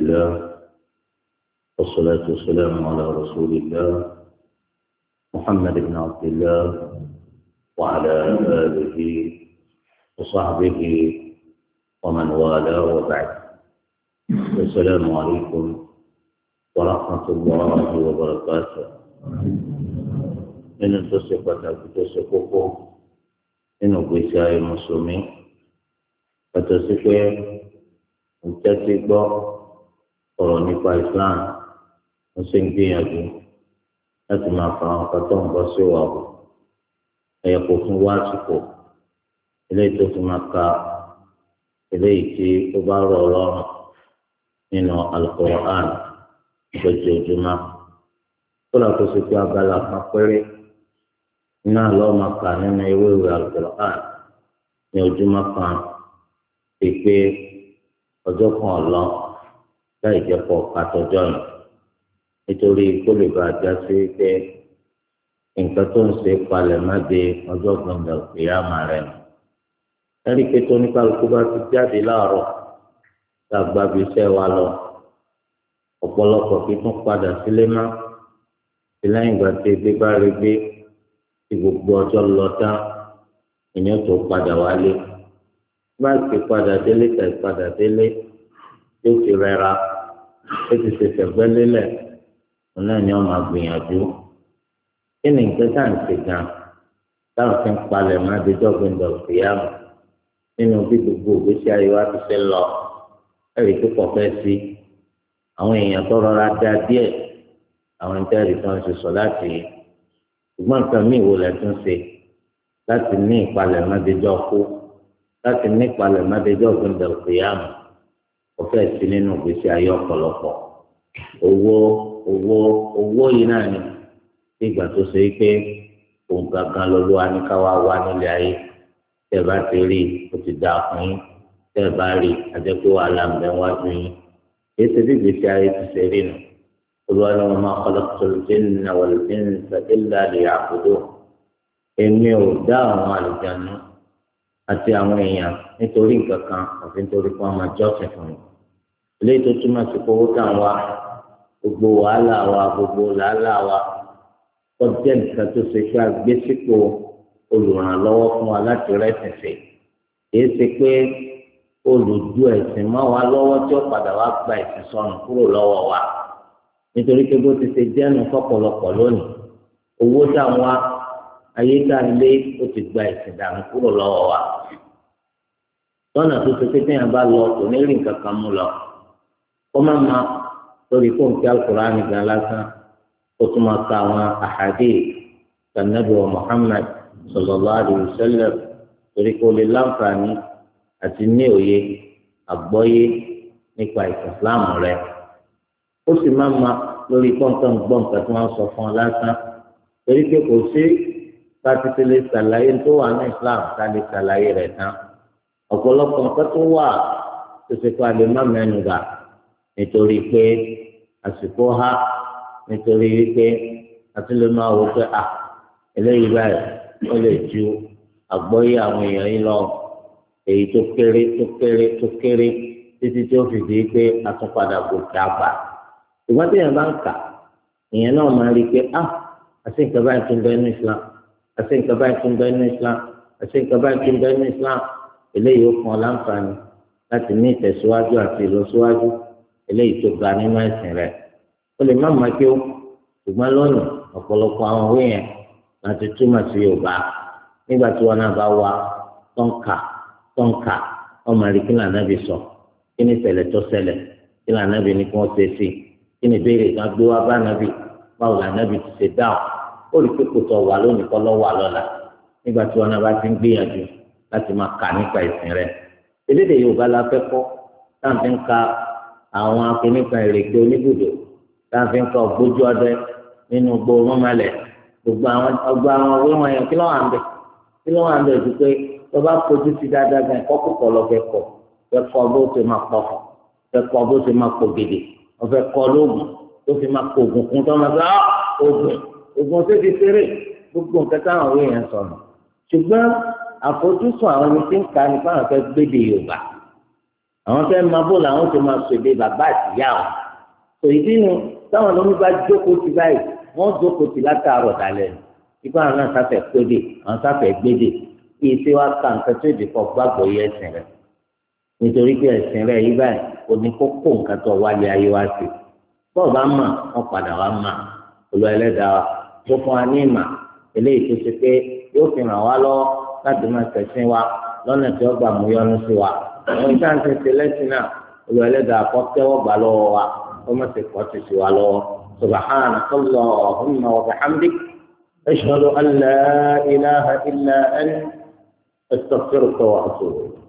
لله والصلاة والسلام على رسول الله محمد بن عبد الله وعلى آله وصحبه ومن والاه وبعد. السلام عليكم ورحمة الله وبركاته. nínú tó ṣe pàtàkì tó ṣe kókó nínú ìgbésí ayé mùsùlùmí pàtó sí pé ìtẹ́tí gbọ́ ọ̀rọ̀ nípa Islam ń ṣe ń gbìyànjú láti máa fa àwọn kan tó ń bọ́ sí wa bò ẹ̀yẹ kò fún wá àsìkò eléyìí tó fi máa ka eléyìí tí ó bá rọ̀ ọlọ́run nínú Al-Qur'an lójoojúmọ́ kó lọ́ọ́ tó ṣe pé abala kan péré náà lọ́ọ́ máa kà nínú ewé ìwé Al-Qur'an ní ojúmọ́ kan ti pé ọjọ́ kan ọ̀lọ́ láì jẹ́ pọ̀ kàtọ́jọ́ yìí nítorí kó lè bá a já sí pé nǹkan tó ń ṣe palẹ̀ má de ọjọ́ gbọ̀ngàn ìyáàmà rẹ̀ nù. ẹ̀rí pé tó ní kálukú bá ti jáde láàárọ̀ tá a gbàgbé iṣẹ́ wa lọ ọ̀pọ̀lọpọ̀ kí tún padà sílé má sí lẹ́yìn ìgbà tí ebi bá rí gbé tí gbogbo ọjọ́ lọ tán ìyẹn tó padà wálé bá ti padà délé tẹ̀ padà délé yóò ti rẹra ó ti ṣe fẹ̀gbẹ́ lélẹ̀ òun náà ni wọ́n máa gbìyànjú kí ni nǹkan tá à ń ṣe gan táwọn fi ń palẹ̀ má déjọ́ gbẹ̀ndọ̀ ìyáàmù nínú bí gbogbo ògbésí ayé wa ti fẹ́ lọ ẹ̀rí tó pọ̀ fẹ́ sí àwọn èèyàn tó rọra dá díẹ̀ àwọn ìtẹ́rì tó ń ṣe sọ láti ṣùgbọ́n nǹkan míì wo lẹ̀ tún ṣe láti ní ìpalẹ̀ má déjọ́ kú láti ní ìpalẹ̀ má déjọ́ gbẹ̀ndọ̀ ìyáàmù ọ̀fẹ́ sí nínú ìgbésí ayé ọ̀pọ̀lọpọ̀ owó yìí náà ni ìgbà tó ṣe é pé òun gangan lọ́lọ́ aníkáwá wá nílé ayé tẹ́ ẹ bá ti rí o ti dáa fún yín tẹ́ ẹ bá rí àjẹpé wàhálà ń bẹ wájú yín èyí ṣe bí ìgbésí ayé ti ṣe rí nù olùwàlú wọn máa khalaqtul jinna wal insa illa liya'budun èmi ò dá àwọn àlùjánu àti àwọn èèyàn nítorí nǹkan kan àti nítorí pé wọn máa jọ́sìn fún mi eléyìí tó túmọ̀ sí pé owó tàn wá gbogbo wàhálà wa gbogbo làálàá wa kọjá nǹkan tó ṣe pé agbésípò olùrànlọ́wọ́ fún wa láti rẹ́sìn sí kìí ṣe pé olùdú ẹ̀sìn mọ́ wa lọ́wọ́ tí ó padà wá gba ẹ̀sìn sọnù kúrò lọ́wọ́ wa nítorí pé bó ti ṣe jẹ́nu fọ́pọ̀lọpọ̀ lónìí owó tá à ń wá ayé tá à ń lé ó ti gba ẹ̀sìn dànù kúrò lọ́wọ́ wa lọ́nà tó ṣe pé téèyàn bá lọ kò ní rí nǹkan kan mú lọ kó má ma lórí kó n kí Al-Qur'ani gan lásán ó tún máa ka àwọn ahadith Ànábì wa Muhammad sallallahu alaihi wasallam torí kó lè láǹfààní àti ní òye àgbọ́yé nípa ìsìláàmù rẹ ó sì máa ma lórí kọ́ńtàn gbọ́ǹkà tí wọ́n sọ fún ọ lásán torí pé kò sí pátítí lè ṣàlàyé tó wà ní Islam ká lè ṣàlàyé rẹ̀ tán ọ̀pọ̀lọpọ̀ nǹkan tó wà tó ṣe kó a lè má mẹ́nu bà nítorí pé àsìkò ha nítorí wípé àti lè máa wò pé eléyìí báyìí ó lè ju àgbọ́yé àwọn èèyàn yìí lọ èyí tó kéré títí tí ó fi di pé àtúnpadà gòkè àgbà ìwọ́n tí èèyàn bá ń kà èèyàn náà máa rí i pé àti nǹkan báyìí tún bẹ nínú Islam àti nǹkan báyìí tún bẹ nínú Islam àti nǹkan báyìí tún bẹ nínú Islam eléyìí ó fún ọ láǹfààní láti ní ìtẹ̀síwájú àti ìlọsíwájú eléyìí tó ga nínú ẹ̀sìn rẹ̀ ó lè má máa kí ó ṣùgbọ́n lónìí ọ̀pọ̀lọpọ̀ àwọn òwe yẹn láti túmọ̀ sí Yorùbá nígbà tí wọn náà bá wá tọ́ǹkà ọmọ rí kí lànàbì sọ kí ni ṣẹlẹ̀ tó ṣẹlẹ̀ kí lànàbì ní kí wọ́n ṣe sí kí ni ìbéèrè kan gbé wá bá nàbì báwo lànàbì ti ṣe dáhùn ó rí pé kò tọ̀ wà lónìí kọ́ lọ́wọ́ àlọ́la nígbà tí wọn náà bá ti ń gbìyànjú láti máa kà nípa ìsìn rẹ̀ elédè Yorùbá la fẹ́ kọ́ táǹtì ń ka àwọn akíníkan ìrèké oníbùdó táǹtì ń ka ògbójú ọdẹ nínú gbòòrò mọ́lẹ̀ gbogbo àwọn owó wọn yẹn kí ló wà ń bẹ ju pé tó bá fojú sí dáadáa gan ẹ̀kọ́ púpọ̀ lọ fẹ́ kọ́ bó ṣe máa pọ̀fọ̀ fẹ́ kọ́ bó ṣe máa pọ̀ gèdè wọ́n fẹ́ kọ́ lóògùn tó fi máa kó oògùn kún tó máa sọ oògùn tó fi ṣeré gbogbo nǹkan táwọn òwe yẹn sọ̀rọ̀ ṣùgbọ́n àfojúsùn àwọn ẹni tí ń ka nípa àwọn fẹ́ gbéde Yorùbá àwọn fẹ́ máa bó làwọn ti máa sèdè bàbá àtìyá wọn tó ìdí nu táwọn lómi bá jókòó ti báyìí wọ́n jókòó ti látàárọ̀ dalẹ́ nípa àwọn náà sáfẹ́ pédè àwọn sáfẹ́ gbédè kí iṣẹ́ wa ka nǹkan tó dì kọ́ gbàgbọ́ yẹ ẹ̀sìn rẹ̀ nítorí pé ẹ̀sìn rẹ̀ yí báyìí kò ní kó kó nǹkan tó wálé ayé wá sí bọ́ọ̀ bá mà wọ́n padà wá mà Olúwa Ẹlẹ́dàá wa tó fún wa ní ìmà eléyìí tó ṣe pé yóò fi ràn wá lọ́wọ́ láti máa tẹ̀sìn wa lọ́nà tí ó gbà mú yọ́nú sí wa àwọn ìta ń tẹ̀sí lẹ́sìn náà Olúwa Ẹlẹ́dàá kó tẹ́wọ́ gbà lọ́wọ́ wa kó má ṣe kọ́ ti sí wa lọ́wọ́ subhanaka Allahumma wa bihamdik ashhadu an la ilaha illa anta astaghfiruka wa atubu ilayk.